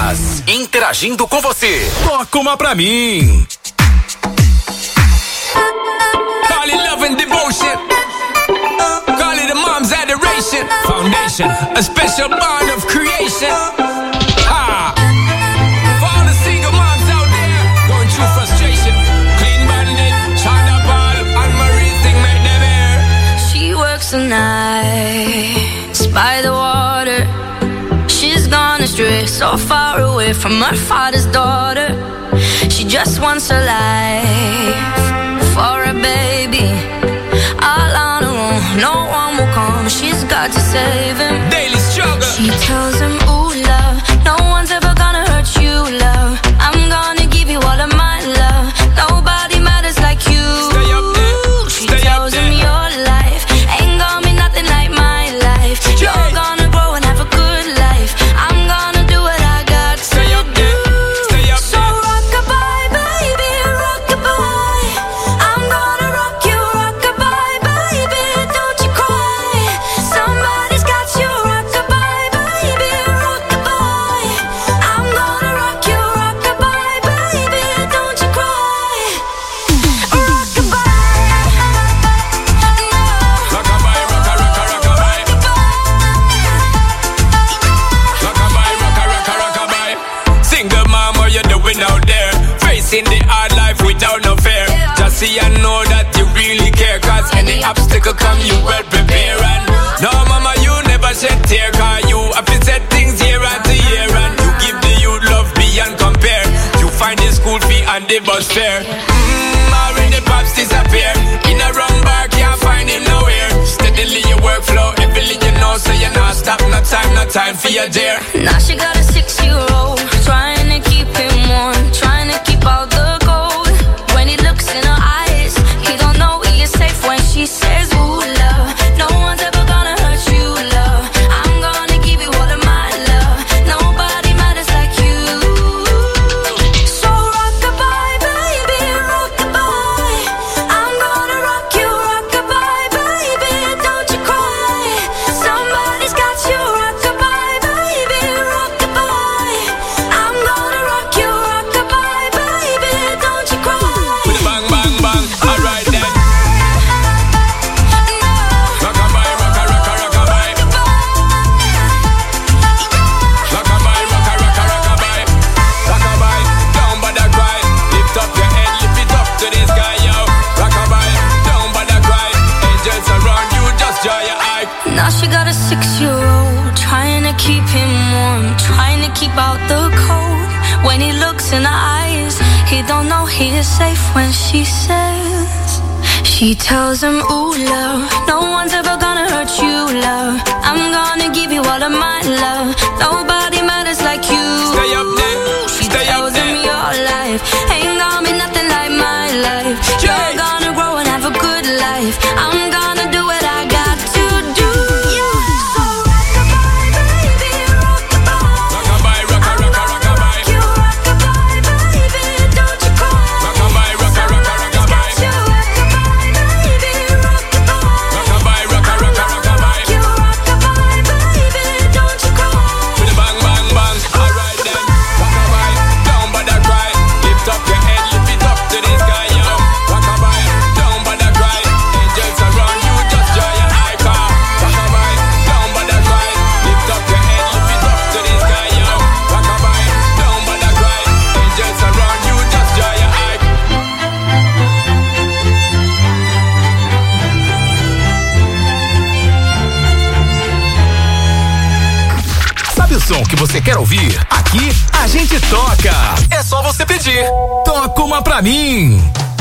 Goiás, interagindo com você. Toca uma pra mim. Call it love and devotion. Call it a mom's adoration. Foundation, a special bond of creation. Ha! For all the single moms out there going through frustration. Clean Bandit, China Ball, and Marie thing make them air. She works the nights by the water. She's gone astray, so far away from her father's daughter. She just wants her life for a baby. All on her own, no one will come. She's got to save him. Daily struggle. She tells him, ooh, love, no one's ever gonna hurt you, love. I'm gonna give you all of my love. Nobody matters like you. Stay up there. She Stay tells up him there. your life ain't gonna be nothing like my life. Yeah. You're gonna grow and have a good life. I'm gonna do what I got to Stay up do. there. Stay up So there. rock-a-bye, baby, rock-a-bye. I'm gonna rock you, rock-a-bye, baby, don't you cry. Somebody's got you, rock-a-bye, baby, rock-a-bye. I'm gonna rock you, rock-a-bye, baby, don't you cry. Rock-a-bye. Rock-a-bye, rock-a-rock-a-rock-a-bye. Rock-a-bye, rock-a-rock-a-rock-a-bye. Single mom, what you doing out there? Facing the hard life without no fear. Just see and know that you really care. Cause any obstacle come, you well prepare. And no mama, you never shed tear. Cause you have to set things year after year. And you give the youth love beyond compare. You find the school fee and the bus fare. Already pops disappear. In a wrong bar, can't find him nowhere. Steadily your workflow, everything you know, so you're not stop. No time for your dear. Now she got a 6-year-old, trying to keep him warm, trying to keep out the cold. When he looks in her eyes, he don't know he is safe when she says, ooh, love, no one's ever gonna hurt you, love. I'm gonna give you all of my love. Nobody matters like you. So rock-a-bye, baby, rock-a-bye. I'm gonna rock you, rock-a-bye, baby, don't you cry. Somebody's got you, rock-a-bye, baby, rock-a-bye. I'm gonna rock you, rock-a-bye, baby, don't you cry. With a bang, bang, bang. Alright then. Rock-a-bye, rock-a-rock-a-rock-a-bye. Rock-a-bye, rock-a-rock-a-rock-a-bye. Rock-a-bye, don't bother cry. Lift up your head, lift it up to the sky, yo. Rock-a-bye, don't bother cry. Angels around you, just dry your eye. Now she got a 6-year-old, trying to keep him warm, trying to keep out the cold. When he looks in her eyes, he don't know he is safe when she says. She tells him, ooh, love, no one's ever gonna hurt you, love. I'm gonna give you all of my love. Nobody matters like you. Stay up there. She Stay up tells him there. your life ain't gonna be nothing like my life. Yeah. You're gonna grow and have a good life. I'm gonna do what I got to do. So rock-a-bye, baby, rock-a-bye. Rock-a-bye, rock-a-rock-a-rock-a-bye. You rock-a-bye, baby, don't you cry. Rock-a-bye, rock-a-rock-a-rock-a-bye. You rock-a-bye, baby, rock-a-bye. Rock-a-bye, rock-a-rock-a-rock-a-bye. You rock-a-bye, baby, don't you cry. With a bang, bang, bang. Alright then. Rock-a-bye, don't bother cry. Lift up your head, lift it up to the sky, yo. Rock-a-bye, don't bother cry. Angels around you, just dry your eye, car. Rock-a-bye, don't bother cry. Lift up your head, lift it up to the sky, yo. Rock-a-bye, don't bother cry. Angels around you, just dry your eye. Sabe o som que você quer ouvir? Aqui a gente toca. É só você pedir. Toca uma pra mim.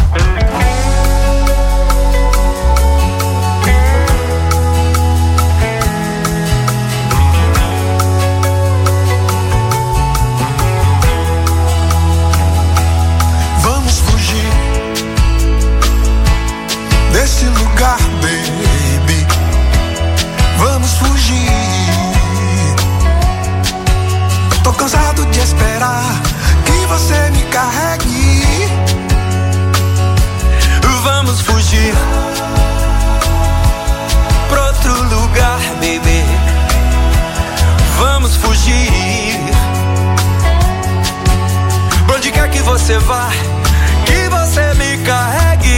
Vamos fugir desse lugar, baby. Vamos fugir. Tô cansado de esperar que você me carregue. Vamos fugir pra outro lugar, baby. Vamos fugir. você vá, que você me carregue.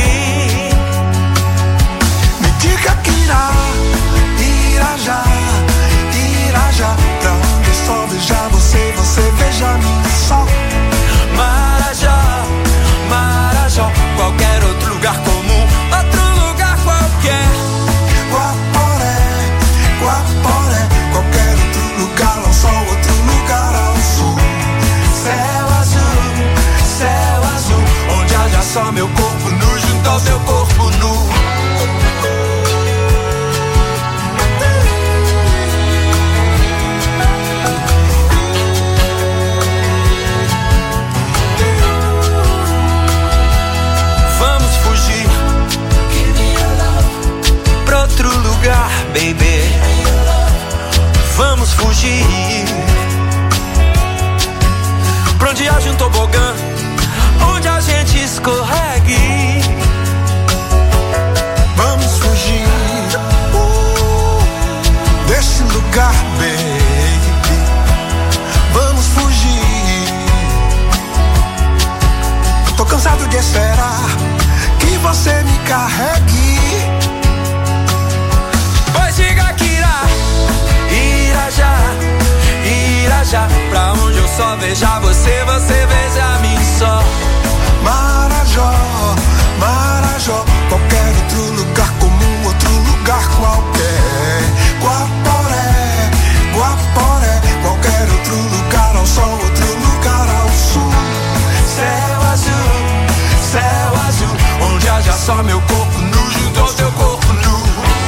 Me diga que irá já, pra onde eu só veja você, você veja mim só. Marajó, qualquer outro lugar comum, outro lugar qualquer. Guaporé, qualquer outro lugar ao sol, outro lugar ao sul. Céu azul, onde haja só meu corpo nu junto ao teu corpo nu. Baby, vamos fugir pra onde haja um tobogã, onde a gente escorregue. Vamos fugir desse lugar, baby. Vamos fugir. Tô cansado de esperar que você me carregue. Diga que irá já, pra onde eu só veja você, você veja mim só. Marajó, qualquer outro lugar comum, outro lugar qualquer. Guaporé, qualquer outro lugar ao sol, outro lugar ao sul. Céu azul, onde haja só meu corpo nu junto ao teu corpo nu.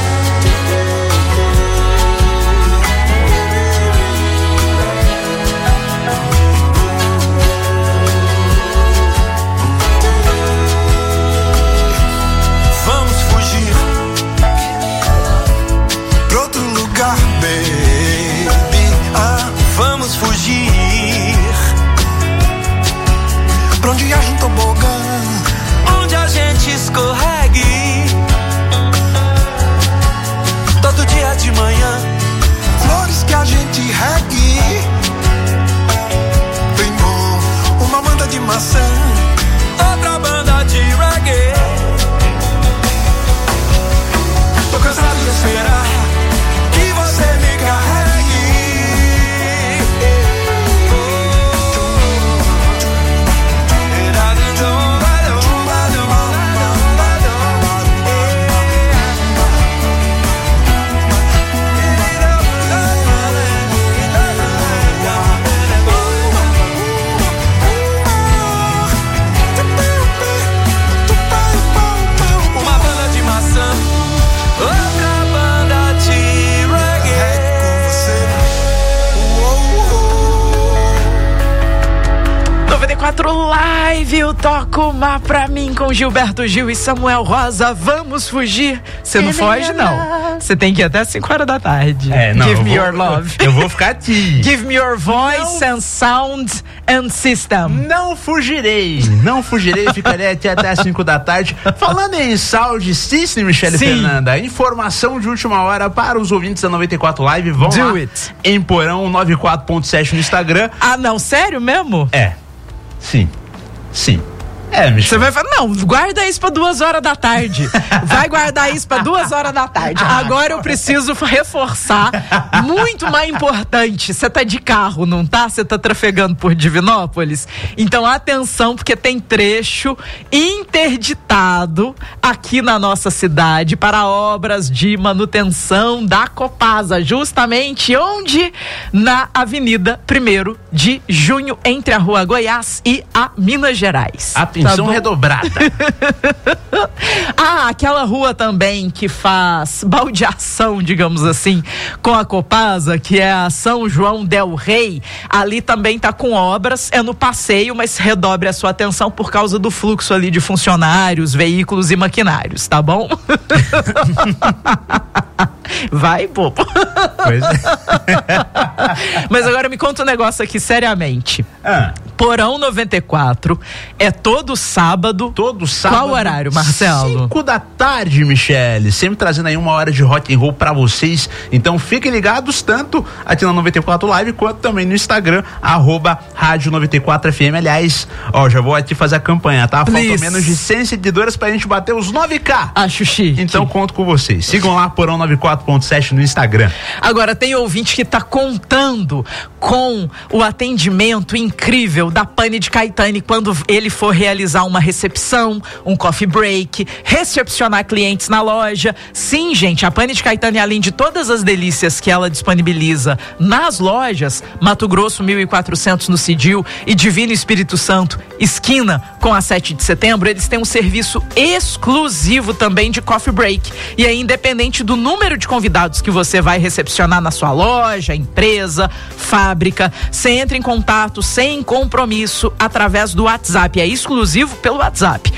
Vamos fugir pra onde haja um tobogã, onde a gente escorregue. Todo dia de manhã, flores que a gente regue. Tem uma banda de maçã, outra banda de reggae. Tô cansado de esperar que você me carregue. Uma banda de maçã, outra banda de reggae. Com você. 94 Live, eu toco uma pra mim com Gilberto Gil e Samuel Rosa. Vamos fugir. Você não foge, não. Você tem que ir até 5 horas da tarde. Não, Give me your love. Eu vou ficar aqui. Give me your voice and sound and system. Não fugirei, ficarei aqui até 5 da tarde. Falando em sound system, Michele Fernanda, informação de última hora para os ouvintes da 94 Live. Vão lá em Porão 94.7 no Instagram. Ah, não, sério mesmo? Sim. Michele. Você vai falar, não, guarda isso pra 2 horas da tarde. Vai guardar isso pra 2 horas da tarde. Agora eu preciso reforçar, muito mais importante, você tá de carro, não tá? Você tá trafegando por Divinópolis? Então atenção, porque tem trecho interditado aqui na nossa cidade para obras de manutenção da Copasa, justamente onde? Na Avenida 1º de Junho, entre a Rua Goiás e a Minas Gerais. Atenção redobrada. Aquela rua também que faz baldeação, digamos assim, com a Copasa, que é a São João del Rei, ali também tá com obras, é no passeio, mas redobre a sua atenção por causa do fluxo ali de funcionários, veículos e maquinários, tá bom? Vai, bobo. Pois é. Mas agora me conta um negócio aqui, seriamente. Porão 94 é todo sábado. Todo sábado. Qual horário, Marcelo? 5 da tarde, Michele. Sempre trazendo aí 1 hora de rock and roll pra vocês. Então fiquem ligados tanto aqui na 94 Live quanto também no Instagram, @Rádio 94 FM. Aliás, já vou aqui fazer a campanha, tá? Faltam menos de 100 seguidoras pra gente bater os 9K. Acho chique. Então conto com vocês. Sigam lá, Porão 94.7 no Instagram. Agora, tem ouvinte que tá contando com o atendimento incrível da Pane de Caetani quando ele for realizar uma recepção, um coffee break, recepcionar clientes na loja. Sim, gente, a Pane de Caetani, além de todas as delícias que ela disponibiliza nas lojas, Mato Grosso 1400 no Cidil e Divino Espírito Santo, esquina com a 7 de setembro, eles têm um serviço exclusivo também de coffee break. E aí, independente do número de convidados que você vai recepcionar na sua loja, empresa, fábrica, você entra em contato sem compromisso através do WhatsApp. É exclusivo pelo WhatsApp.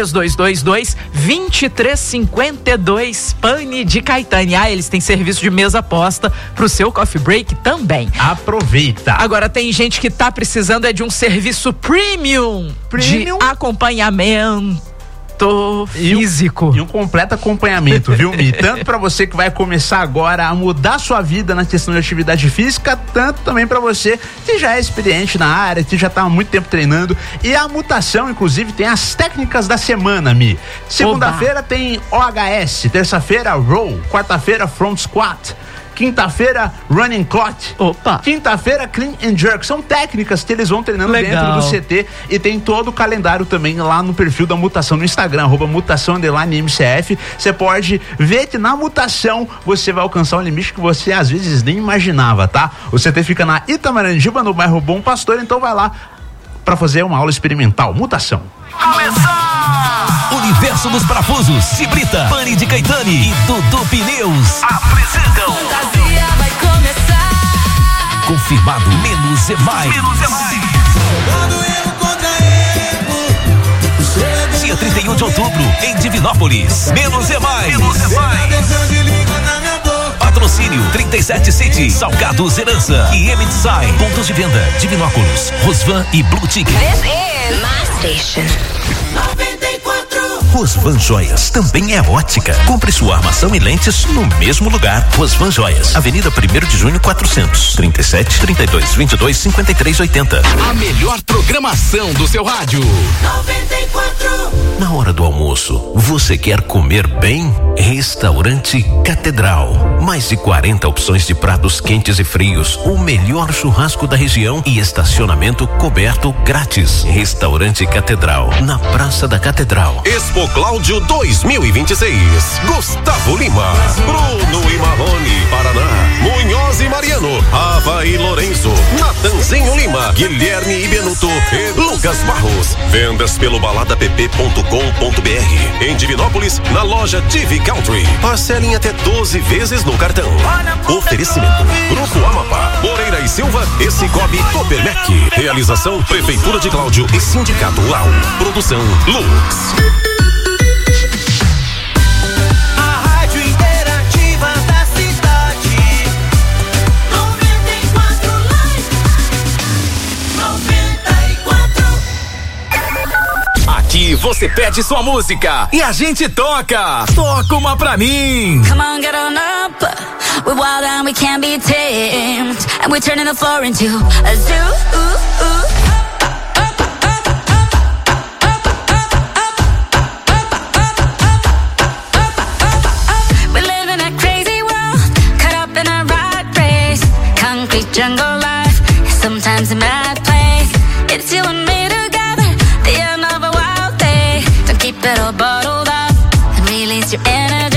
3222-2352, Pane de Caetani. Eles têm serviço de mesa posta pro seu coffee break também. Aproveita. Agora, tem gente que tá precisando de um serviço premium de acompanhamento físico. E um completo acompanhamento, viu, Mi? Tanto pra você que vai começar agora a mudar sua vida na questão de atividade física, tanto também pra você que já é experiente na área, que já tá há muito tempo treinando. E a Mutação, inclusive, tem as técnicas da semana, Mi. Segunda-feira tem OHS, terça-feira row, quarta-feira front squat, quinta-feira running clock, quinta-feira clean and jerk. São técnicas que eles vão treinando dentro do CT e tem todo o calendário também lá no perfil da Mutação no Instagram, @mutação_MCF. Você pode ver que na Mutação você vai alcançar um limite que você às vezes nem imaginava, tá? O CT fica na Itamarandiba, no bairro Bom Pastor, então vai lá pra fazer uma aula experimental. Mutação. Universo dos Parafusos, Cibrita, Pane de Caetani e Dudu Pneus apresentam Fantasia vai começar. Confirmado, menos é mais. Dia 31 de outubro, em Divinópolis, menos é mais. Patrocínio 37 City, Salgados Herança e M-Design. Pontos de venda, Divinópolis, Rosvan e Blue Ticket. This is my station. 94. Rosvan Joias também é ótica. Compre sua armação e lentes no mesmo lugar. Rosvan Joias, Avenida 1º de Junho 400, 37 32 22 53 80. A melhor programação do seu rádio. 94. Na hora do almoço, você quer comer bem? Restaurante Catedral. Mais de 40 opções de pratos quentes e frios, o melhor churrasco da região e estacionamento coberto grátis. Restaurante Catedral, na Praça da Catedral. Expo Cláudio 2026. Gustavo Lima, Bruno e Marrone, Paraná, Munhoz e Mariano, Ava e Lourenço, Natanzinho Lima, Guilherme e Benuto e Lucas Barros. Vendas pelo baladapp.com.br. Em Divinópolis, na loja TV Country. Parcelem até 12 vezes no cartão. Oferecimento: Grupo Amapá, Moreira e Silva e Cicobi Copermec. Realização: Prefeitura de Cláudio e Sindicato UAU. Produção Lux. Aqui você pede sua música e a gente toca. Toca uma pra mim. Come on, get on up. We're wild and we can't be tamed. And we're turning the floor into a zoo. We live in a crazy world, caught up in a rat race. Concrete jungle life, sometimes a mad place. It's you and me together, the end of a wild day. Don't keep it all bottled up and release your energy.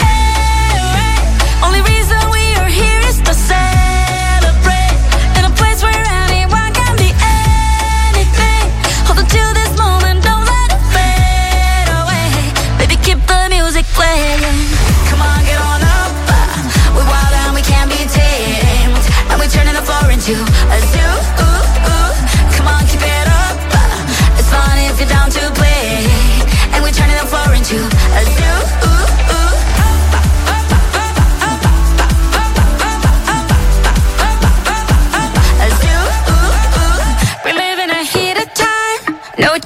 Only reason we are here is to celebrate in a place where anyone can be anything. Hold on to this moment, don't let it fade away. Baby, keep the music playing. Come on, get on up. We're wild and we can't be tamed. And we're turning the floor into a zoo. Come on, keep it up. It's fun if you're down to play. And we're turning the floor into a zoo. A zoo. We're living a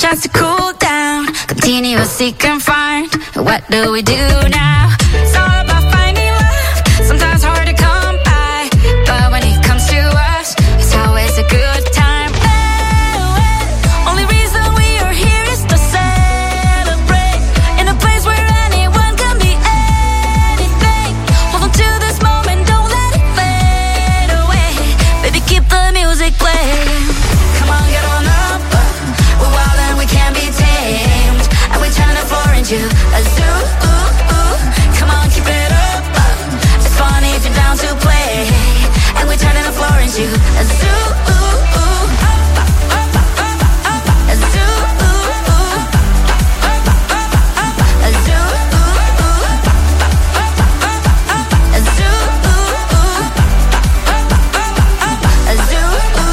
chance to cool down. Continuously confined. What do we do now? It's all about finding love. Sometimes hard to come by, but when it comes to us, it's always a good time. Only reason we are here is to celebrate in a place where anyone can be anything. Hold on to this moment, don't let it fade away. Baby, keep the music playing. Come on, get on up. We're wild and we can't be tamed, and we turn the floor into a zoo. Come on, keep it up. It's fun if you're down to play, and we're turning the floor into a zoo. A zoo. A zoo. A zoo. A zoo.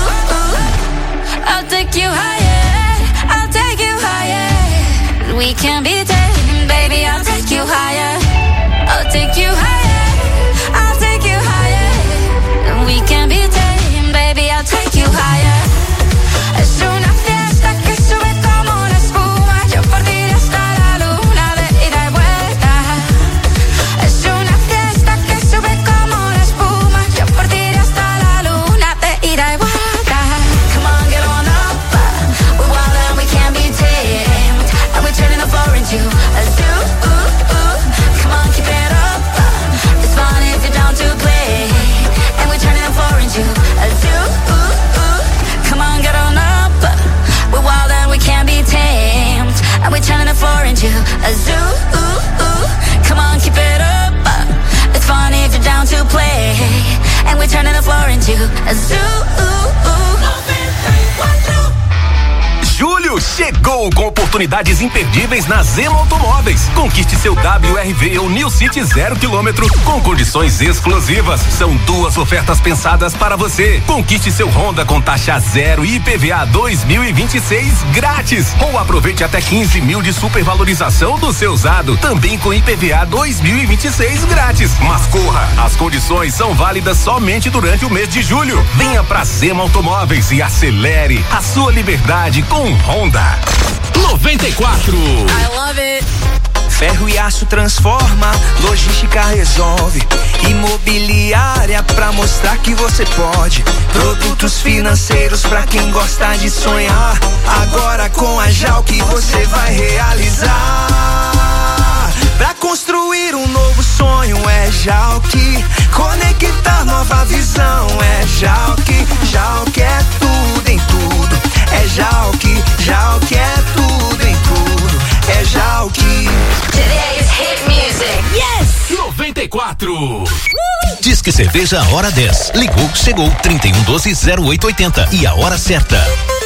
I'll take you higher. I'll take you higher. We can be tamed, baby. I'll take you higher. I'll take you higher. I'll take you higher. We can be tamed, baby. I'll take you higher. Es una fiesta que sube como una espuma. Yo por ti hasta la luna de ida y vuelta. Es una fiesta que sube como una espuma. Yo por ti hasta la luna de ida y vuelta. Come on, get on up. We're wild and we can't be tamed, and we're turning the floor into a zoo. Come on, keep it up. It's fun if you're down to play, and we're turning the floor into a zoo. Come on, get on up. We're wild and we can't be tamed, and we're turning the floor into a zoo. Come on, keep it up. It's fun if you're down to play, and we're turning the floor into a zoo. Julho chegou com oportunidades imperdíveis na Zema Automóveis. Conquiste seu WRV ou New City 0 km com condições exclusivas. São 2 ofertas pensadas para você. Conquiste seu Honda com taxa zero e IPVA 2026 grátis. Ou aproveite até 15 mil de supervalorização do seu usado, também com IPVA 2026 grátis. Mas corra, as condições são válidas somente durante o mês de julho. Venha pra Zema Automóveis e acelere a sua liberdade com Honda. 94. I love it. Ferro e aço transforma, logística resolve. Imobiliária pra mostrar que você pode. Produtos financeiros pra quem gosta de sonhar. Agora com a Jalk você vai realizar. Pra construir um novo sonho é Jalk. Conectar nova visão é Jalk. Jalk é tudo em tudo. É Jalk, Jalk é tudo em tudo. É Jalk. Today's hit music. Yes! 94. Diz que cerveja hora 10. Ligou, chegou 3112-0880. E a hora certa.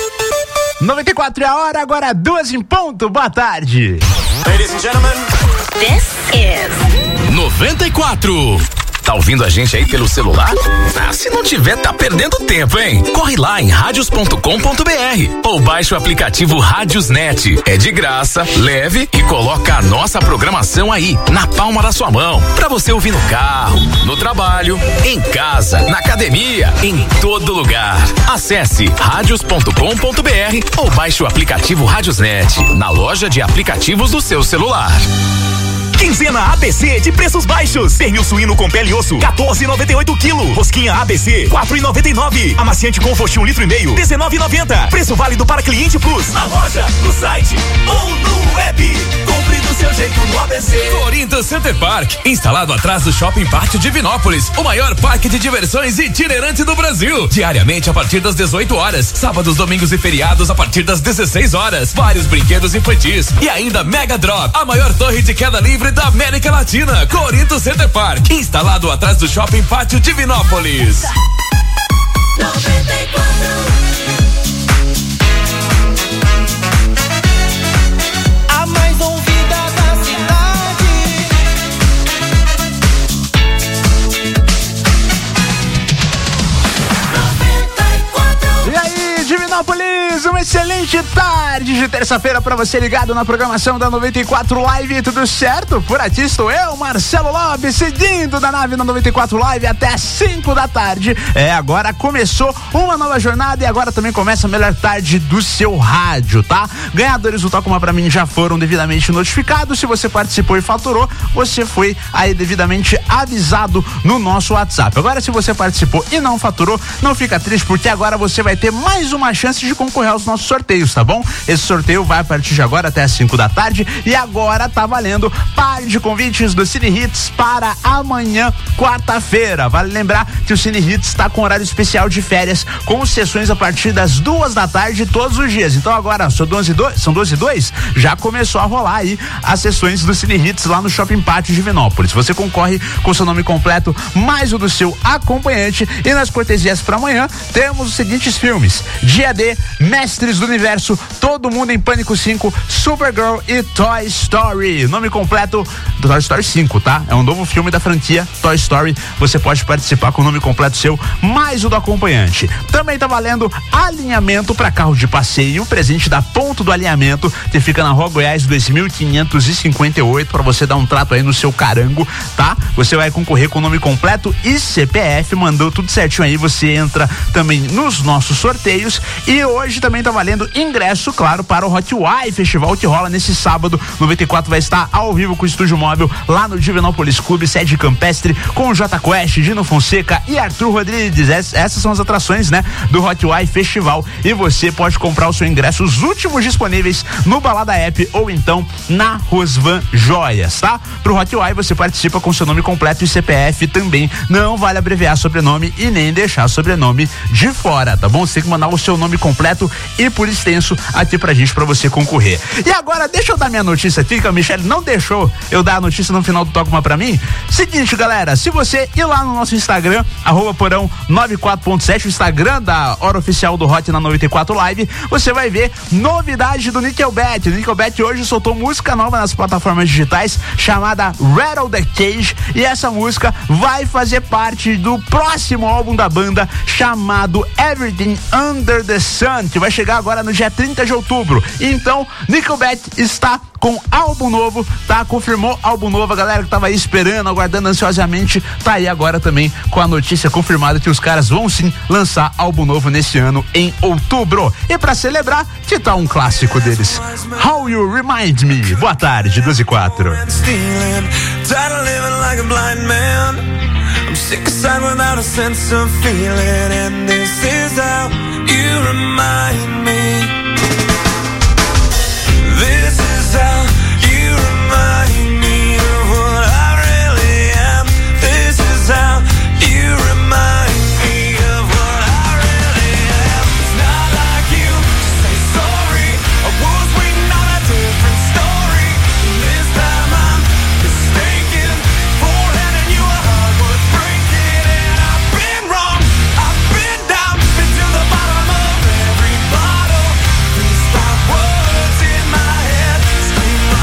94 é a hora, agora 2 em ponto. Boa tarde. Ladies and gentlemen, This is 94. Tá ouvindo a gente aí pelo celular? Ah, se não tiver, tá perdendo tempo, hein? Corre lá em radios.com.br ou baixe o aplicativo Radiosnet. É de graça, leve e coloca a nossa programação aí, na palma da sua mão. Pra você ouvir no carro, no trabalho, em casa, na academia, em todo lugar. Acesse radios.com.br ou baixe o aplicativo Radiosnet na loja de aplicativos do seu celular. Quinzena ABC de preços baixos. Pernil suíno com pele e osso, 14,98 kg. Rosquinha ABC, 4,99. Amaciante Comfort 1,5 litro, 19,90. Preço válido para cliente Plus. Na loja, no site ou no web. Compre do seu jeito no ABC. Corinthians Center Park, instalado atrás do Shopping Pátio Divinópolis, o maior parque de diversões itinerante do Brasil. Diariamente a partir das 18 horas, sábados, domingos e feriados a partir das 16 horas. Vários brinquedos infantis e ainda Mega Drop, a maior torre de queda livre da América Latina. Corinthians Center Park, instalado atrás do Shopping Pátio Divinópolis. 94. A mais ouvida da cidade. Divinópolis, uma excelente tarde de terça-feira pra você ligado na programação da 94 Live, tudo certo? Por aqui estou eu, Marcelo Lopes, seguindo da nave na 94 Live até 5 da tarde. Agora começou uma nova jornada e agora também começa a melhor tarde do seu rádio, tá? Ganhadores do Toca Uma Pra Mim já foram devidamente notificados. Se você participou e faturou, você foi aí devidamente avisado no nosso WhatsApp. Agora, se você participou e não faturou, não fica triste, porque agora você vai ter mais uma chance de concorrer aos nossos sorteios, tá bom? Esse sorteio vai a partir de agora até as 5 da tarde e agora tá valendo par de convites do Cine Hits para amanhã, quarta-feira. Vale lembrar que o Cine Hits está com horário especial de férias, com sessões a partir das 2 da tarde todos os dias. Então agora, são 12 e 2, já começou a rolar aí as sessões do Cine Hits lá no Shopping Pátio Divinópolis. Você concorre com seu nome completo, mais o do seu acompanhante, e nas cortesias para amanhã temos os seguintes filmes: Dia D, Mestres do Universo, Todo Mundo em Pânico 5, Supergirl e Toy Story. Nome completo do Toy Story 5, tá? É um novo filme da franquia Toy Story. Você pode participar com o nome completo seu, mais o do acompanhante. Também tá valendo alinhamento para carro de passeio, presente da Ponto do Alinhamento, que fica na Rua Goiás 2558, para você dar um trato aí no seu carango, tá? Você vai concorrer com o nome completo e CPF, mandou tudo certinho aí, você entra também nos nossos sorteios. E hoje também tá valendo ingresso, claro, para o Hot Wai Festival, que rola nesse sábado. 94 vai estar ao vivo com o Estúdio Móvel lá no Divinópolis Clube, sede campestre, com o J Quest, Dino Fonseca e Arthur Rodrigues. Essas são as atrações, né, do Hot Wai Festival, e você pode comprar o seu ingresso, os últimos disponíveis, no Balada App ou então na Rosvan Joias, tá? Pro Hot Wai você participa com seu nome completo e CPF também. Não vale abreviar sobrenome e nem deixar sobrenome de fora, tá bom? Você tem que mandar o seu nome completo e por extenso aqui pra gente, pra você concorrer. E agora, deixa eu dar minha notícia aqui, que a Michelle não deixou eu dar a notícia no final do Toca Uma Pra Mim. Seguinte, galera, se você ir lá no nosso Instagram, @porão94.7, o Instagram da hora oficial do Hot na 94 Live, você vai ver novidade do Nickelback. O Nickelback hoje soltou música nova nas plataformas digitais, chamada Rattle the Cage, e essa música vai fazer parte do próximo álbum da banda, chamado Everything Under the Sun, que vai chegar agora no dia 30 de outubro. Então, Nickelback está com álbum novo, tá? Confirmou álbum novo, a galera que tava aí esperando, aguardando ansiosamente, tá aí agora também com a notícia confirmada que os caras vão sim lançar álbum novo nesse ano, em outubro. E pra celebrar, que tal um clássico deles? How You Remind Me. Boa tarde, 12:04. I'm sick aside without a sense of feeling, and this is how you remind me. This is how you remind me of what I really am. This is how you remind me of what I really am. It's not like you to say sorry. I was waiting on a different story. This time I'm mistaken for handing you a heart worth breaking. And I've been wrong, I've been down, been to the bottom of every bottle. Please stop words in my head, scream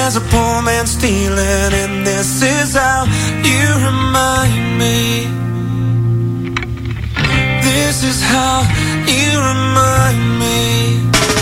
There's a poor man stealing, and this is how you remind me. This is how you remind me.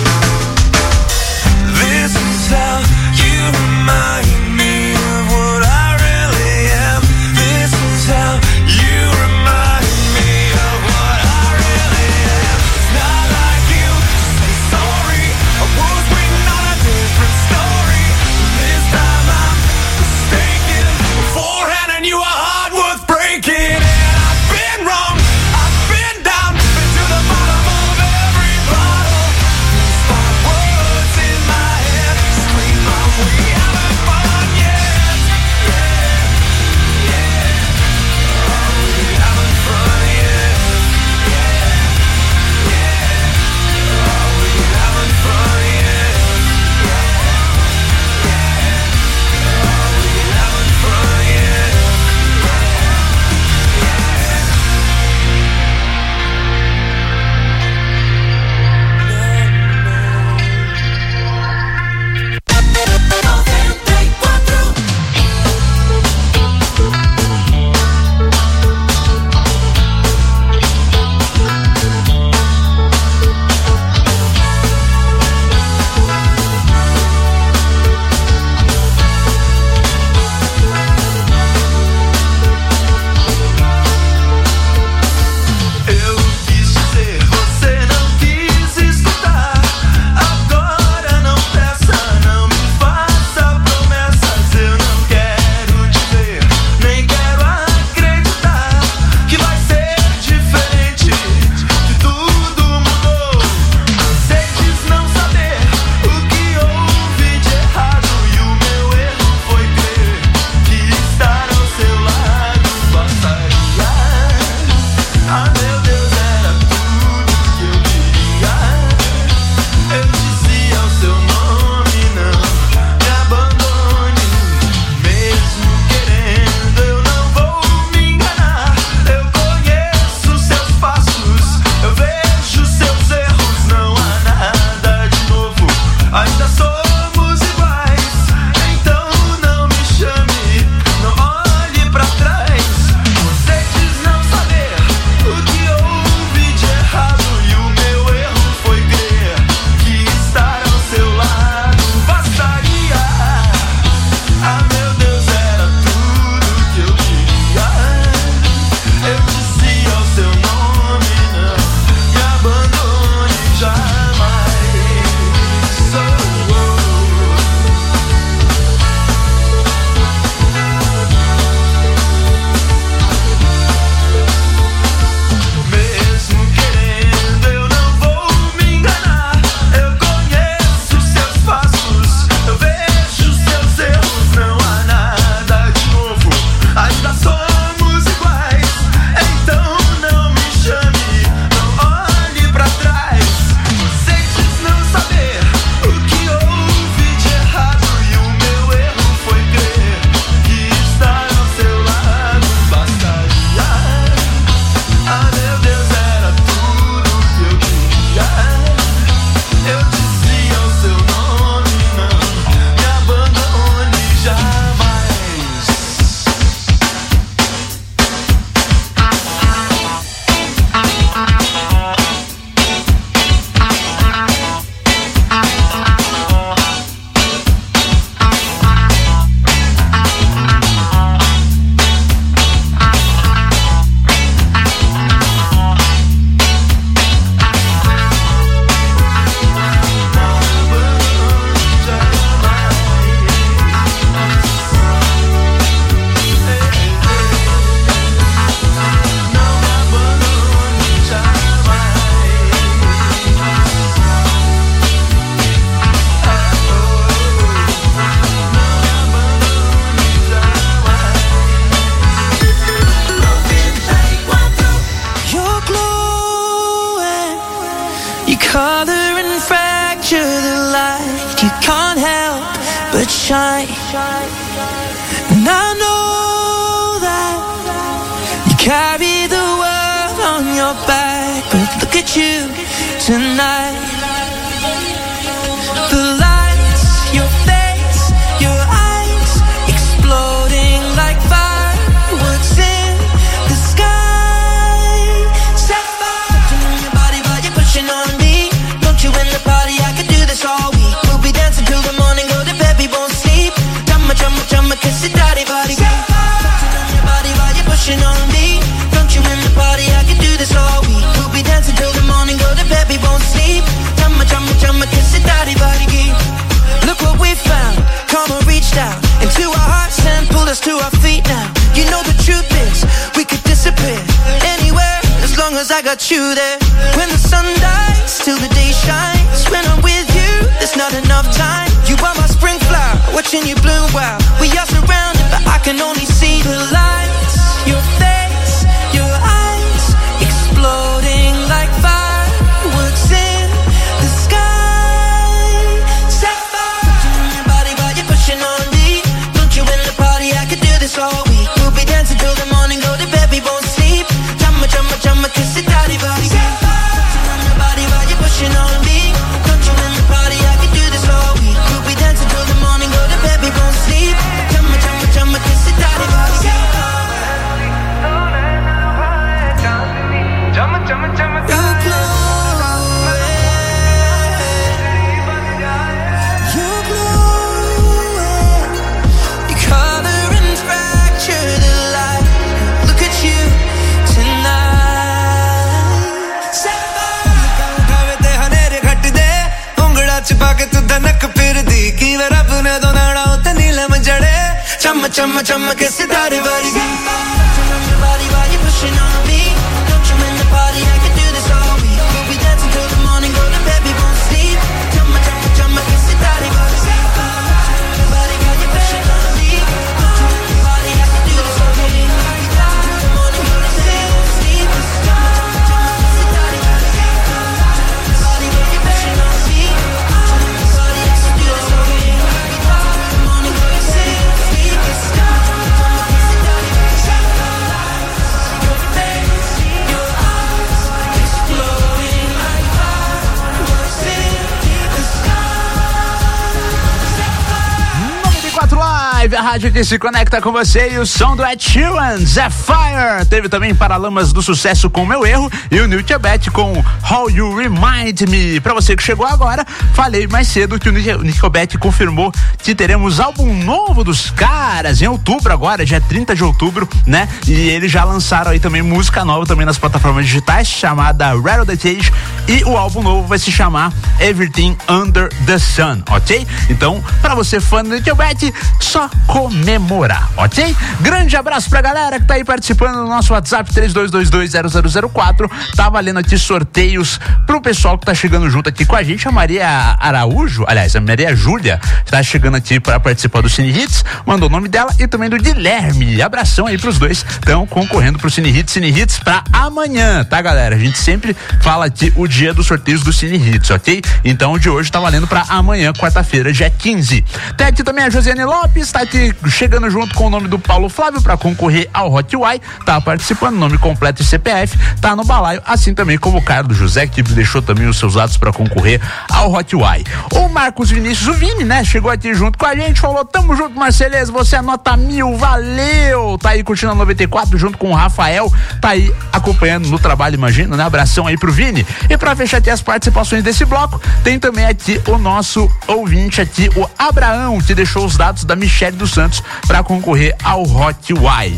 This is how you remind me of what I really am. This is how you remind me of what I really am. It's not like you to say sorry. I was waiting on a different story. This time I'm mistaken. Beforehand I knew a heart worth breaking. And I've been wrong, I've been down, been to the bottom of every bottle. These 5 words in my head scream out, we haven't fun yet. Yeah, yeah. Oh, we haven't fun yet. Yeah, yeah. Oh, we haven't fun yet. Yeah, yeah. Oh, we haven't fun yet. Eu quis dizer, você não quis escutar. Agora não peça, não me faça promessas. Eu não quero te ver, nem quero acreditar que vai ser diferente, que tudo mudou. Você diz não saber o que houve de errado, e o meu erro foi crer que estar ao seu lado bastaria. Ah, meu Deus, era tudo que eu queria. Eu dizia o seu nome, não me abandone. Mesmo querendo, eu não vou me enganar. Eu conheço seus passos, eu vejo seus erros. Não há nada de novo, ainda somos iguais. Então não me chame, não olhe pra trás. Você diz não saber o que houve de errado, e o meu erro foi crer que estar ao seu lado bastaria. Ah, meu Deus, era tudo que eu queria. Eu dizia o seu nome, não me abandone jamais. Mesmo querendo, eu não vou me enganar. Eu conheço seus passos, eu vejo seus erros. Não há nada de novo, ainda somos iguais. Então não me chame, não olhe pra trás. Você diz não saber o que houve de errado, e o meu erro foi crer que estar ao seu lado bastaria. Ah, meu Deus, era tudo que eu queria. Eu dizia o seu nome, não me abandone jamais. You're glowing, you color and fracture the light. You can't help but shine. And I know that you carry the world on your back, but look at you tonight. The lights, your face, your pushing on me. Don't you in the party, I could do this all week. We'll be dancing till the morning, go to bed, we won't sleep. Chumma, chumma, chumma, kiss it, daddy, body, geek. Look what we found, karma reached out into our hearts and pulled us to our feet now. You know the truth is, we could disappear anywhere as long as I got you there. When the sun dies, till the day shines. When I'm with you, there's not enough time. You are my spring flower, watching you bloom wild. We are surrounded, but I can only see the lights. Your face, your eyes, exploding like fireworks in the sky. Set fire to your body while you're pushing on me. Don't you in the party, I could do this all week. We'll be dancing till the morning, go to bed, we won't sleep. Chumma, chumma, chumma, kiss it, daddy, body. Set fire to your body while you're pushing on me. Don't you in the party, I could do this all week. We'll be dancing till the morning, go to bed, we won't sleep. Chumma, chumma, chumma, kiss it, daddy, body. Chumma, chumma, chumma, kiss it, daddy, body. Your body while you're pushing on me. Don't you in the party, I can do this all week. We'll be dancing till the morning, go to bed, we won't sleep. Chumma, chumma, chumma, kiss it, daddy, body. Your body while you're pushing on me. Don't you in the party, I can do this all week. We'll be dancing till the morning, go to bed, we won't sleep. Chumma, chumma, chumma, kiss it, daddy, body. Your body while you're pushing on me. Don't you in the party, I can do this all week. We'll be dancing till the morning, go to bed. Live, a rádio que se conecta com você e o som do Ed Sheeran, Zephyr. Teve também Paralamas do Sucesso com Meu Erro e o Nickelback com How You Remind Me. Pra você que chegou agora, falei mais cedo que o Nickelback confirmou que teremos álbum novo dos caras em outubro agora, dia 30 de outubro, né? E eles já lançaram aí também música nova também nas plataformas digitais, chamada Rattle the Cage, e o álbum novo vai se chamar Everything Under the Sun, ok? Então, pra você fã do Nickelback, só comemorar, ok? Grande abraço pra galera que tá aí participando no nosso WhatsApp 32220004. Tá valendo aqui sorteios pro pessoal que tá chegando junto aqui com a gente. A Maria Araújo, aliás, a Maria Júlia tá chegando aqui para participar do Cine Hits, mandou o nome dela e também do Guilherme. Abração aí pros dois, estão concorrendo pro Cine Hits pra amanhã, tá, galera? A gente sempre fala aqui o dia dos sorteios do Cine Hits, ok? Então o de hoje tá valendo pra amanhã, quarta-feira, dia 15. Tem aqui também a Josiane Lopes, tá aqui chegando junto com o nome do Paulo Flávio para concorrer ao Hot Uai, tá participando, nome completo e CPF, tá no balaio, assim também como o Carlos José, que deixou também os seus dados para concorrer ao Hot Uai. O Marcos Vinícius, o Vini, né, chegou aqui junto com a gente, falou, tamo junto, Marceleza, você é nota 1000, valeu, tá aí curtindo a 94 junto com o Rafael, tá aí acompanhando no trabalho, imagino, né, abração aí pro Vini. E pra fechar aqui as participações desse bloco, tem também aqui o nosso ouvinte aqui, o Abraão, que deixou os dados da Michele dos Santos para concorrer ao Hot Uai.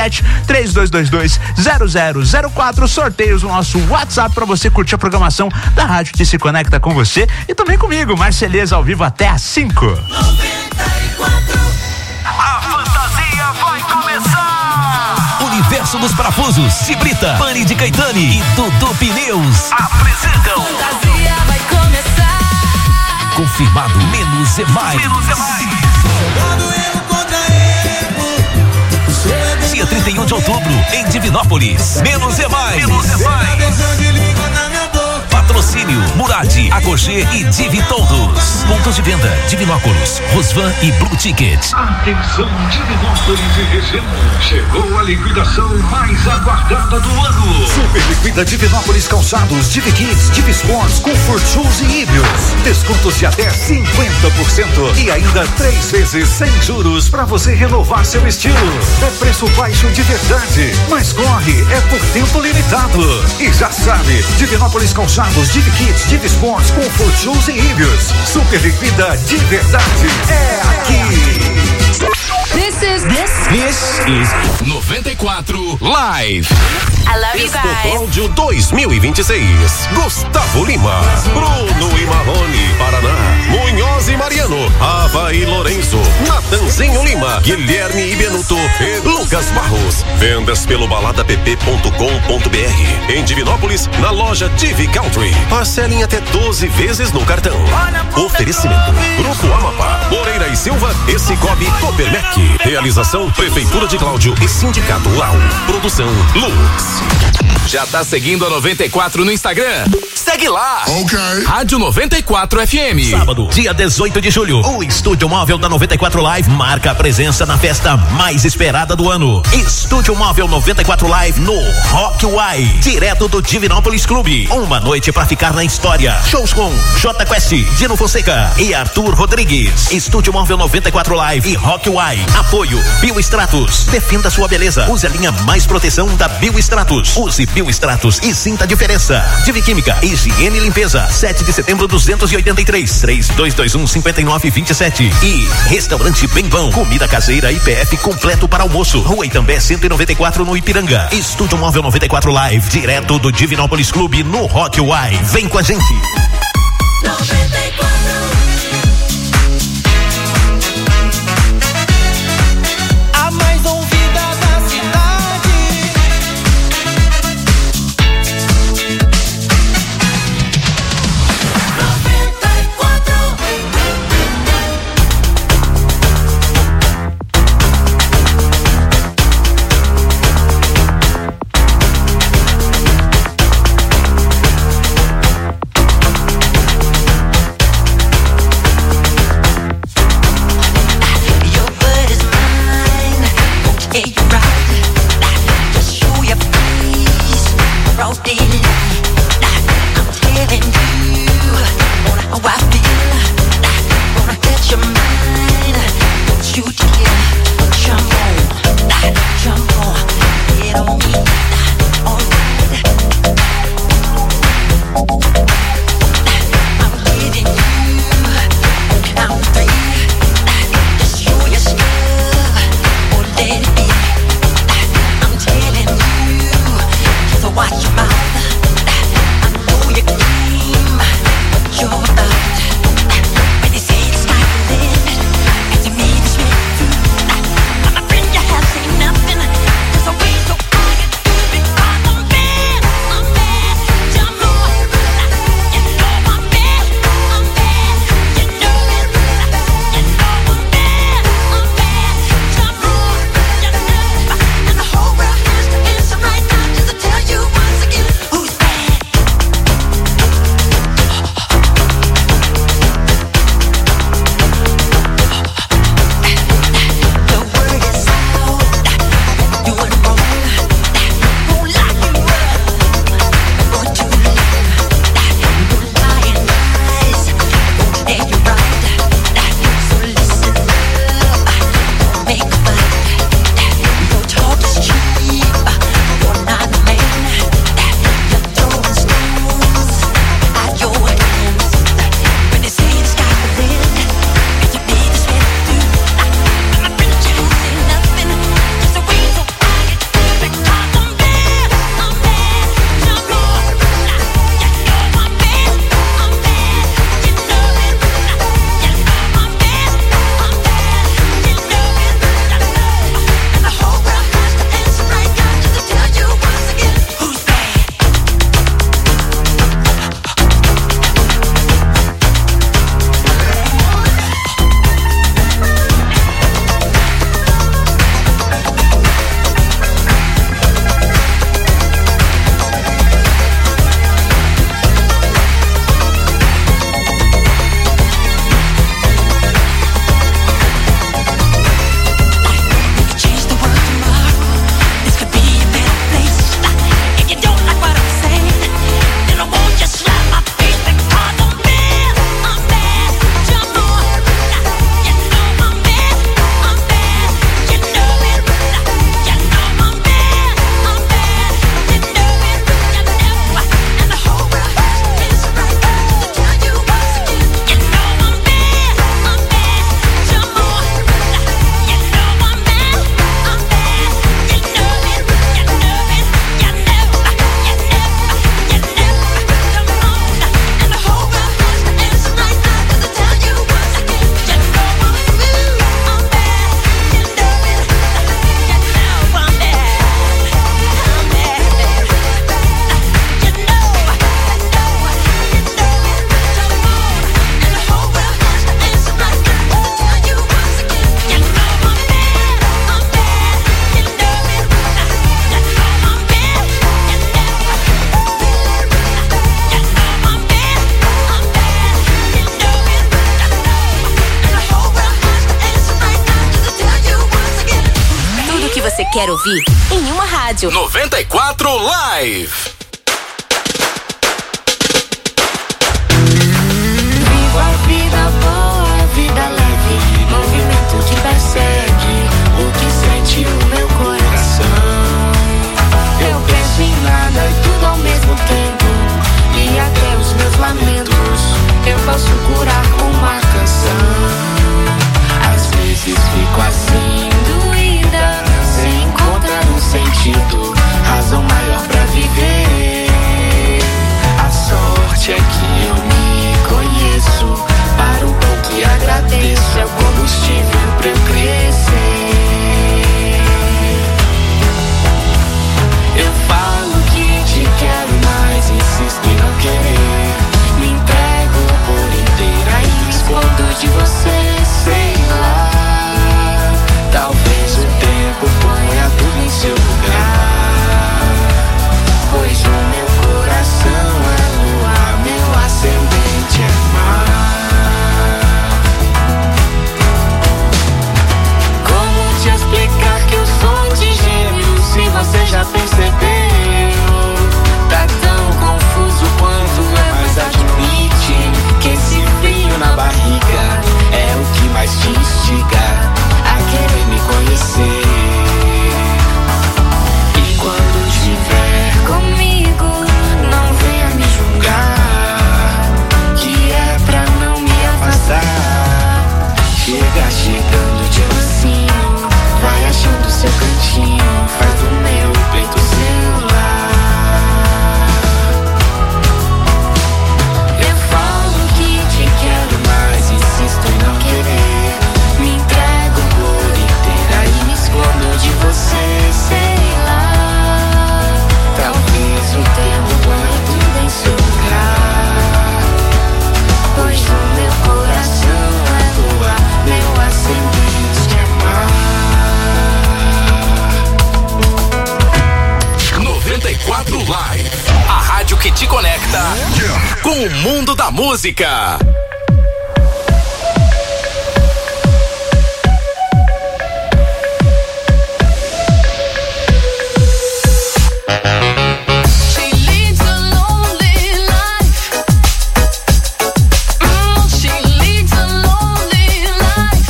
37-3222-0004, sorteios no nosso WhatsApp para você curtir a programação da rádio que se conecta com você e também comigo, Marceleza, ao vivo até às 5. 94. A fantasia vai começar! Universo dos Parafusos, Cibrita, Pani de Caetani e Dudu Pneus apresentam. Fantasia vai começar. Confirmado, menos é mais. Dia 31 de outubro, em Divinópolis. Menos é mais. Patrocínio Murad, Agogê e Divi Todos. Pontos de venda: Divinópolis, Rosvan e Blue Ticket. Atenção, Divinópolis e região. Chegou a liquidação mais aguardada do ano. Super liquida Divinópolis Calçados, Divi Kids, Divi Sports, Comfort Shoes e Híbridos. Descontos de até 50% e ainda 3 vezes sem juros para você renovar seu estilo. É preço baixo de verdade, mas corre, é por tempo limitado. E já sabe, Divinópolis Calçados, Divi Kids, Divi Sports, Comfort Shoes e Híbridos. Super liquida de verdade. É aqui. This is This is 94 Live. I love you Expo guys. Cláudio 2026. Gustavo Lima, Bruno e Marrone, Paraná, Munhoz e Mariano, Ava e Lourenço, Natanzinho Lima, Guilherme e Benuto e Lucas Barros. Vendas pelo baladapp.com.br. Em Divinópolis, na loja TV Country. Parcelem até 12 vezes no cartão. Oferecimento: Grupo Amapá, Moreira e Silva e Cicobi Copermec. Realização: Prefeitura de Cláudio e Sindicato Rural. Produção Lux. Já tá seguindo a 94 no Instagram? Segue lá. Ok. Rádio 94 FM. Sábado, dia 18 de julho, o Estúdio Móvel da 94 Live marca a presença na festa mais esperada do ano. Estúdio Móvel 94 Live no Rock Uai, direto do Divinópolis Clube. Uma noite pra ficar na história. Shows com J Quest, Dino Fonseca e Arthur Rodrigues. Estúdio Móvel 94 Live e Rock Uai. Apoio Biostratos. Defenda sua beleza. Use a linha mais proteção da Biostratos. Use Biostratos e sinta a diferença. Divi Química, Higiene e Limpeza. 7 de setembro 283 3221 5927. E Restaurante Bem Bom. Comida caseira e PF completo para almoço. Rua Itambé 194 no Ipiranga. Estúdio Móvel 94 Live, direto do Divinópolis Clube no Rock Uai. Vem com a gente. 94. A mais ouvida da cidade. você quer ouvir em uma rádio. 94 Live. Viva a vida boa, a vida leve, movimento que persegue o que sente o meu coração. Eu penso em nada e tudo ao mesmo tempo, e até os meus lamentos eu posso curar com uma canção. Às vezes fico assim, doída, sem encontrar um sentido, razão maior pra viver. A sorte é que eu me conheço, paro um pouco e agradeço, é o combustível pra eu crescer. Eu falo que te quero, mas insisto em não querer. Me entrego por inteira e me escondo de você, sei lá. Talvez o tempo ponha tudo em seu lugar, pois o meu coração é lua, meu ascendente é mar. Como te explicar que eu sou de gêmeos, se você já percebeu? Tá tão confuso quanto é, mas admite que esse frio na barriga é o que mais te instiga a querer me conhecer. E quando estiver comigo, não venha me julgar, que é pra não me afastar. Chega chegando de mansinho, vai achando seu cantinho, faz do meu peito seu lar. Eu falo que te quero, mas insisto em não querer. Me entrego por inteira e me escondo de você, sei lá. Talvez o tempo ponha tudo em seu lugar, pois o meu coração é lua, meu ascendente é mar. 94 Live. A rádio que te conecta com o mundo da música. She leads a lonely life. She leads a lonely life.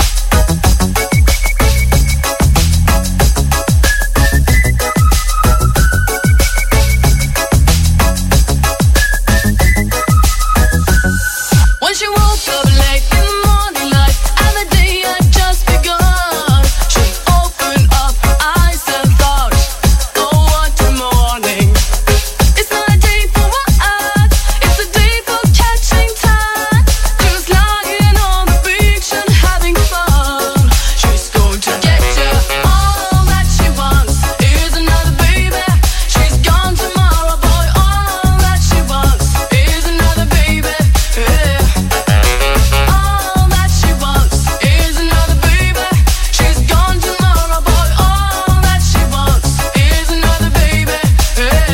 When she woke up late in the morning light, and the day had just begun, she opened up her eyes and thought, oh, what a morning. It's not a day for what, it's a day for catching time. Just lying on the beach and having fun. She's going to get you. All that she wants is another baby. She's gone tomorrow, boy. All that she wants is another baby. Yeah. All that she wants is another baby. She's gone tomorrow, boy. All that she wants is another baby. Yeah.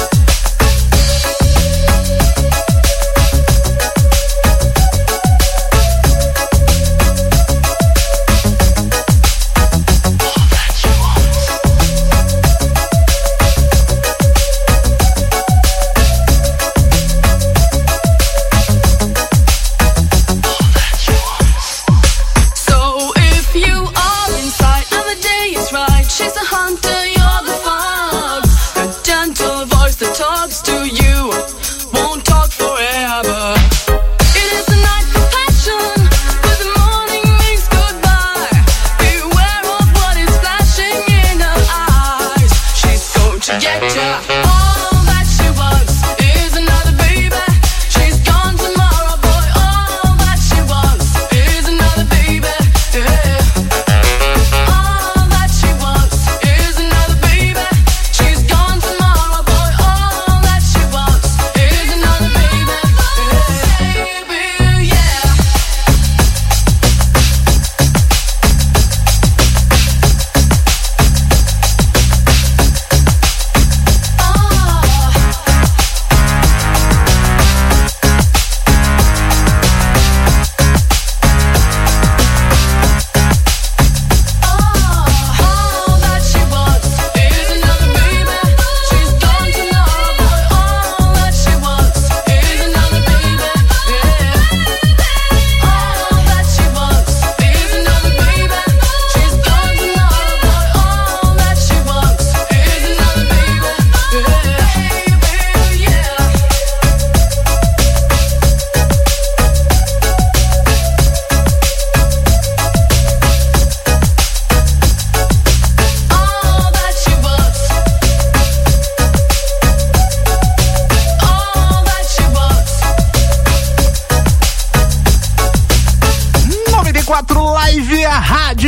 So if you are inside and the day is right, she's a hunter, you're the fox. The gentle voice that talks to you won't talk forever. It is the night for passion, but the morning means goodbye. Beware of what is flashing in her eyes. She's going to get ya. All that she wants is another baby. She's gone tomorrow, boy. All that she wants is another baby. Yeah. All that she wants is another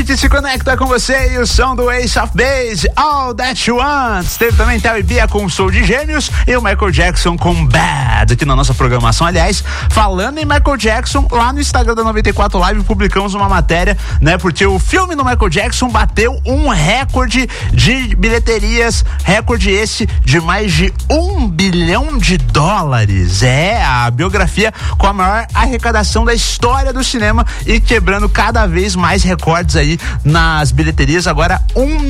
gente se conecta com você e o som do Ace of Base, All That You Want. Teve também Terry Bia com o Soul de Gêmeos e o Michael Jackson com Bad aqui na nossa programação. Aliás, falando em Michael Jackson, lá no Instagram da 94 Live publicamos uma matéria, né? Porque o filme do Michael Jackson bateu um recorde de bilheterias, recorde esse de mais de $1 bilhão. É a biografia com a maior arrecadação da história do cinema e quebrando cada vez mais recordes aí nas bilheterias. Agora $1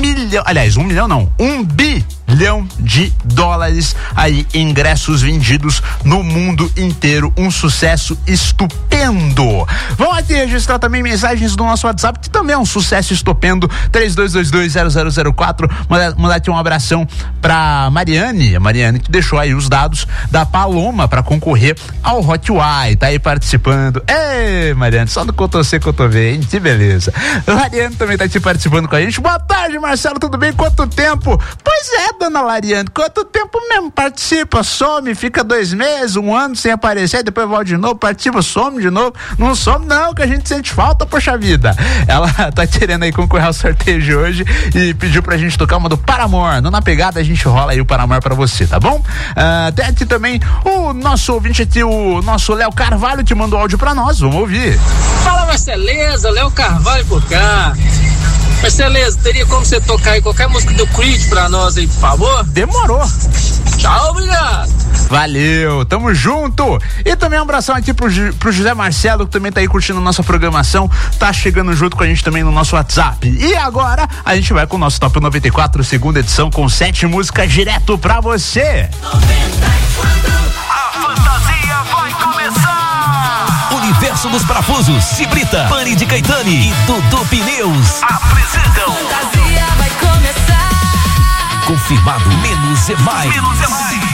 bilhão de dólares aí, ingressos vendidos no mundo inteiro, um sucesso estupendo. Vamos aqui registrar também mensagens do nosso WhatsApp, que também é um sucesso estupendo, 32220004, mandar aqui um abração pra Mariane, a Mariane que deixou aí os dados da Paloma pra concorrer ao Hot Uai, tá aí participando. Ei, Mariane, só no Ctrl-C, Ctrl-V, hein? Que beleza. O Mariane também tá aqui participando com a gente. Boa tarde, Marcelo, tudo bem? Quanto tempo? Pois é, dona Lariane, quanto tempo mesmo? Participa, some, fica 2 meses, 1 ano sem aparecer, depois volta de novo, participa, some de novo. Não some não, que a gente sente falta, poxa vida. Ela tá querendo aí concorrer ao sorteio de hoje e pediu pra gente tocar uma do Paramore. Na pegada a gente rola aí o Paramore pra você, tá bom? Tem aqui também o nosso ouvinte aqui, o nosso Léo Carvalho, que mandou áudio pra nós, vamos ouvir. Fala, Marceleza, Léo Carvalho por cá. Marceleza, teria como você tocar aí qualquer música do Creed pra nós aí, por favor? Demorou. Tchau, obrigado. Valeu, tamo junto. E também um abração aqui pro José Marcelo, que também tá aí curtindo a nossa programação, tá chegando junto com a gente também no nosso WhatsApp. E agora a gente vai com o nosso Top 94, segunda edição, com 7 músicas direto pra você. 94. A fantasia vai começar. Universo dos Parafusos, Cibrita, Pani de Caetani e Dudu Pneus apresentam. Fantasia vai começar. Confirmado, menos é mais. Menos é mais.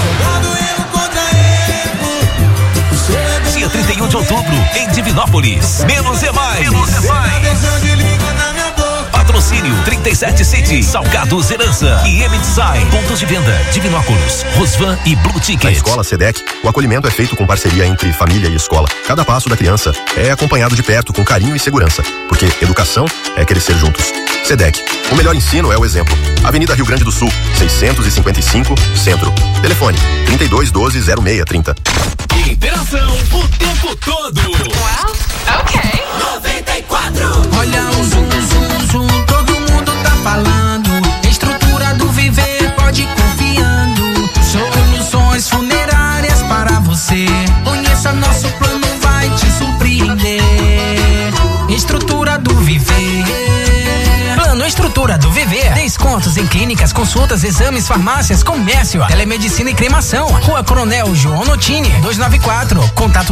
Dia 31 de outubro, em Divinópolis. Menos é mais. Menos é mais. Patrocínio 37 City, Salgados Herança e M-Design. Pontos de venda, Divinópolis, Rosvan e Blue Ticket. Na escola SEDEC, o acolhimento é feito com parceria entre família e escola. Cada passo da criança é acompanhado de perto com carinho e segurança, porque educação é crescer juntos. SEDEC, o melhor ensino é o exemplo. Avenida Rio Grande do Sul, 655, Centro. Telefone 3212-0630. Interação o tempo todo. Well, ok. 94. Olha o zoom, zoom, zoom, todo mundo tá falando. Estrutura do Viver, pode ir confiando. Soluções funerárias para você. Conheça nosso plano, vai te surpreender. Estrutura do Viver. Plano Estrutura do Viver. Descontos em clínicas, consultas, exames, farmácias, comércio, telemedicina e cremação. Rua Coronel João Notini, 294. Contato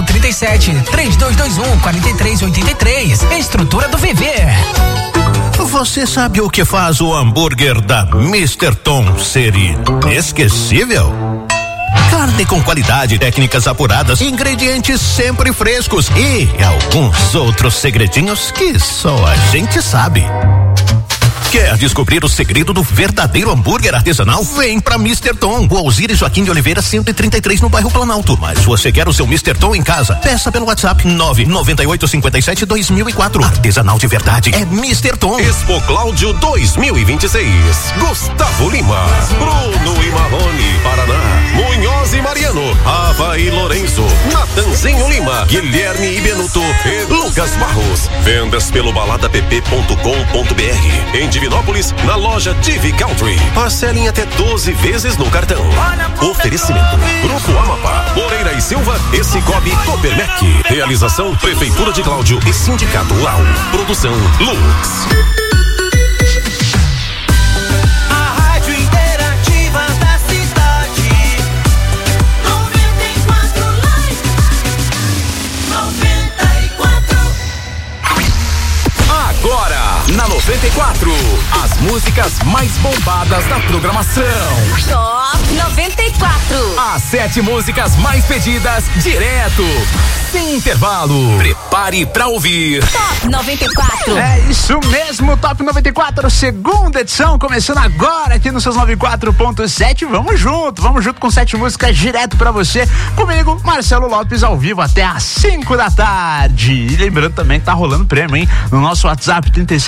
37-3221-4383. Estrutura do Viver. Você sabe o que faz o hambúrguer da Mr. Tom ser inesquecível? Carne com qualidade, técnicas apuradas, ingredientes sempre frescos e alguns outros segredinhos que só a gente sabe. Quer descobrir o segredo do verdadeiro hambúrguer artesanal? Vem pra Mr. Tom, o Alzire Joaquim de Oliveira 133 no bairro Planalto. Mas você quer o seu Mr. Tom em casa? Peça pelo WhatsApp 99857-2004. Artesanal de verdade é Mr. Tom. Expo Cláudio 2026. Gustavo Lima, Bruno e Marrone, Paraná, Munhoz e Mariano, Ava e Lourenço, Natanzinho Lima, Guilherme e Benuto e Lucas Barros. Vendas pelo baladapp.com.br. Em Divinópolis, na loja TV Country. Parcelem até 12 vezes no cartão. Oferecimento: Grupo Amapá, Moreira e Silva e Cicobi Copermec. Realização: Prefeitura de Cláudio e Sindicato Rural. Produção: Lux. A rádio interativa da cidade. 94 Live. 94. Agora, na 94, As músicas mais bombadas da programação. Top 94. As 7 músicas mais pedidas direto, sem intervalo. Prepare pra ouvir. Top 94. É isso mesmo, Top 94, segunda edição, começando agora aqui nos seus 94.7. Vamos junto com 7 músicas direto pra você. Comigo, Marcelo Lopes, ao vivo até às 5 da tarde. E lembrando também que tá rolando prêmio, hein? No nosso WhatsApp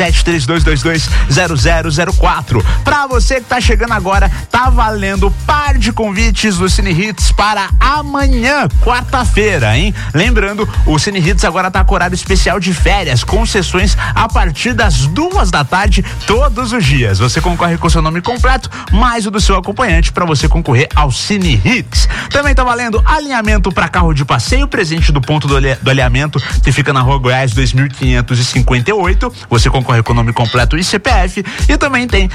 37-3222-0004. Pra você que tá chegando agora, tá valendo par de convites do Cine Hits para amanhã, quarta-feira, hein? Lembrando, o Cine Hits agora tá com horário especial de férias, com sessões a partir das 2 da tarde, todos os dias. Você concorre com seu nome completo, mais o do seu acompanhante, para você concorrer ao Cine Hits. Também tá valendo alinhamento para carro de passeio, presente do ponto do alinhamento, que fica na Rua Goiás 2558. Você concorre com o nome completo e CPF. E também tem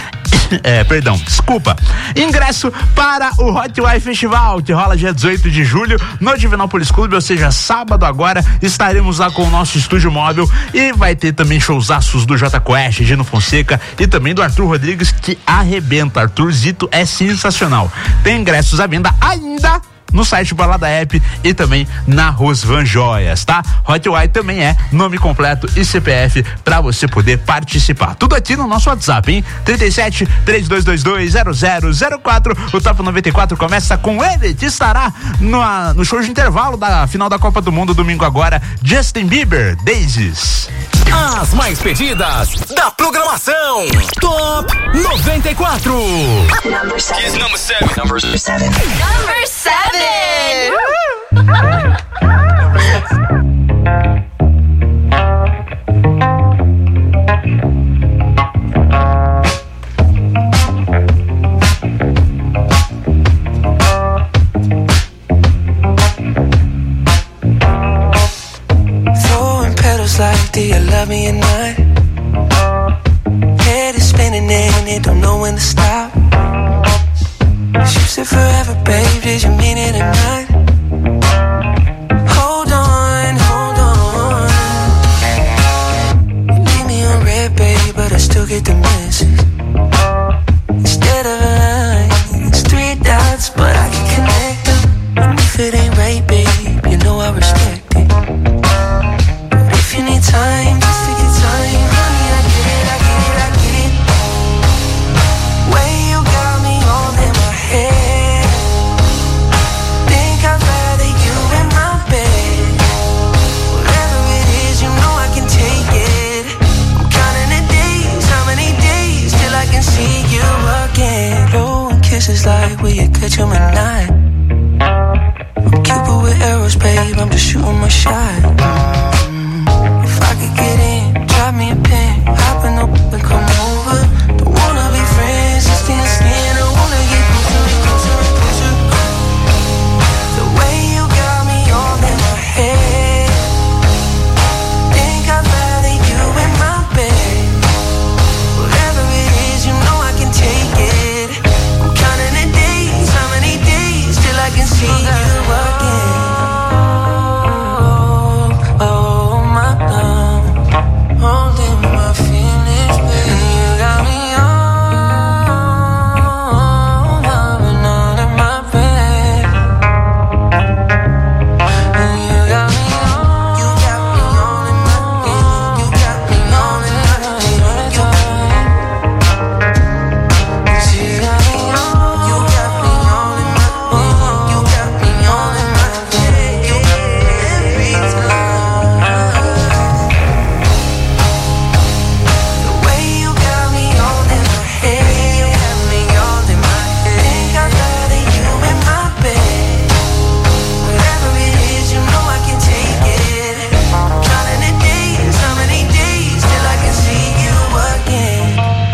ingresso para o Hot Wai Festival, que rola dia 18 de julho no Divinópolis Clube, ou seja, sábado agora. Estaremos lá com o nosso estúdio móvel e vai ter também showzaços do J Quest, Gino Fonseca e também do Arthur Rodrigues, que arrebenta. Arthurzito é sensacional. Tem ingressos à venda ainda no site Balada App e também na Rosvan Joias, tá? Hot Wai também é nome completo e CPF pra você poder participar. Tudo aqui no nosso WhatsApp, hein? 37-3222-0004. O Top 94 começa com ele, que estará no show de intervalo da final da Copa do Mundo domingo agora, Justin Bieber, Daisies. As mais pedidas da programação. Top 94. Number 7. Number 7. Number 7. Throwing petals like, do you love me or not? Head is spinning and it don't know when to stop. You said forever, babe, did you mean it or not? Hold on, hold on. You leave me on red, babe, but I still get the message. Instead of a line, it's 3 dots, but I can connect them. And if it ain't right, babe, you know I respect it. But if you need time, just take your time, honey, I get it, I get it, I get it. Way you got me all in my head. Think I'd rather you in my bed. Whatever it is, you know I can take it. I'm counting the days, how many days till I can see you again. Blowing kisses like will you catch 'em or not? I'm Cupid with arrows, babe, I'm just shooting my shot. If I could get in, drop me a pin, hop in the whip and come over. Don't wanna be friends, just in the skin, I wanna get closer and closer and closer. The way you got me all in my head. Think I'd rather you in my bed. Whatever it is, you know I can take it. I'm counting the days, how many days till I can see you again. Oh my love, holding my feelings, baby. You got me all loving all in my bed. And you got me all, you got me all in my bed. You got me all in my bed. You got me all, you got me all in my bed. You got me all in my bed. You got me every time. The way you got me all in my head. You got me all in my head. Think I'd rather you in my bed. Whatever it is, you know I can take it. Counting the days, how many days till I can see you again.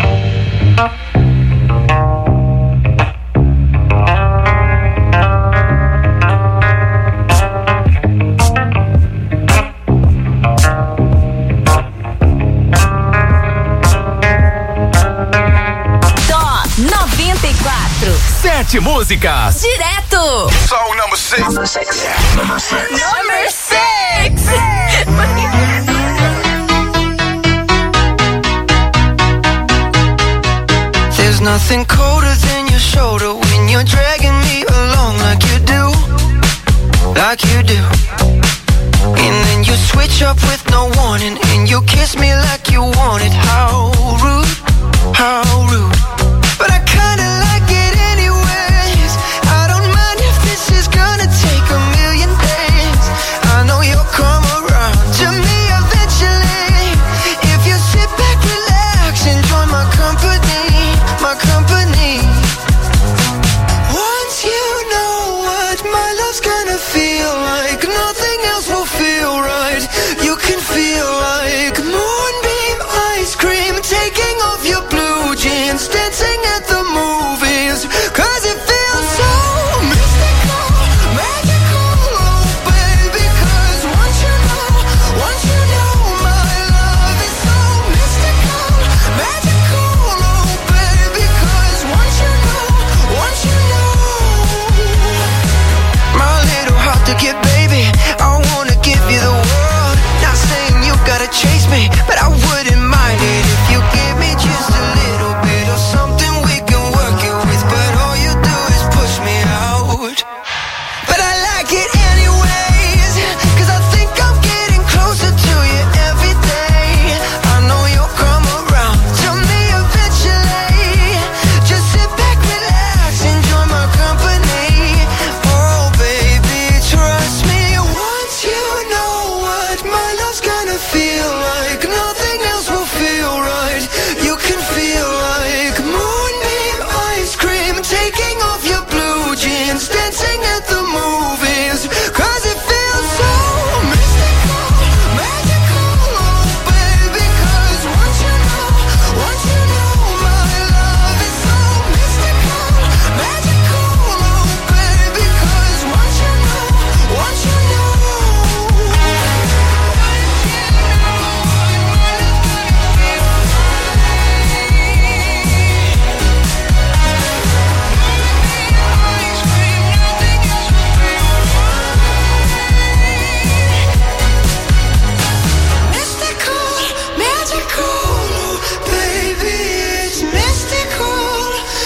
Top 94. 7 músicas. Direto. Song number 6. Number 6. Number 6. Number 6. nothing colder than your shoulder when you're dragging me along like you do, like you do. And then you switch up with no warning, and you kiss me like you want it. How rude, how rude. But I kinda like it anyways. I don't mind if this is gonna take a million days. I know you'll come around to me eventually. If you sit back, relax, and join my company, my company. Once you know what my love's gonna feel like, nothing else will feel right. You can feel like moonbeam ice cream, taking off your blue jeans, dancing at the movies, 'cause it feels so mystical, magical, oh baby. 'Cause once you know my love is so mystical, magical, oh baby. 'Cause once you know my little heart to get, baby, I wanna give you the world. Not saying you gotta chase me, but I wouldn't mind it if you give me just a little bit of something we can work it with. But all you do is push me out. But I like it anyways, 'cause I think I'm getting closer to you every day. I know you'll come around to me eventually. Just sit back, relax, enjoy my company. Oh baby, trust me. Once you know what my love's gonna feel like, nothing else will feel right. You can feel like moonbeam ice cream, taking off your blue jeans, dancing at the movies, 'cause it feels so mystical, magical, oh baby. 'Cause once you know my love is so mystical, magical, oh baby. 'Cause once you know. Mystical, magical, baby, it's mystical,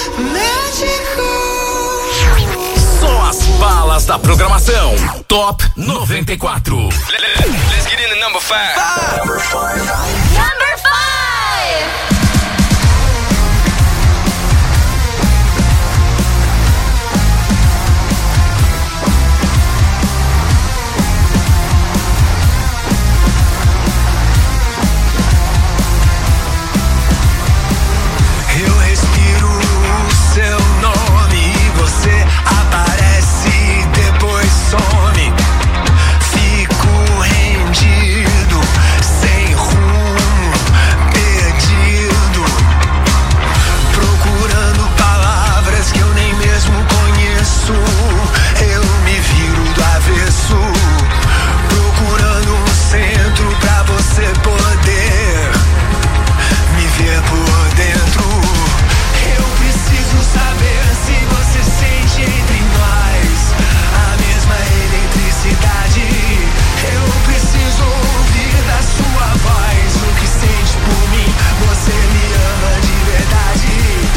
magical. Só as balas da programação. Top 94. Let's get into number 5. Number